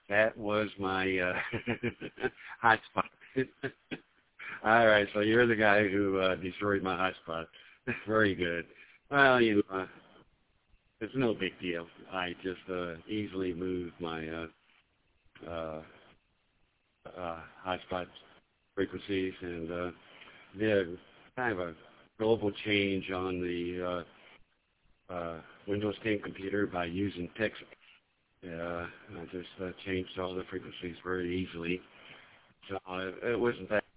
That was my hotspot. All right, so you're the guy who destroyed my hotspot. Very good. Well, it's no big deal. I just easily moved my hotspot frequencies and did kind of a global change on the Windows 10 computer by using text. I just changed all the frequencies very easily. So it wasn't that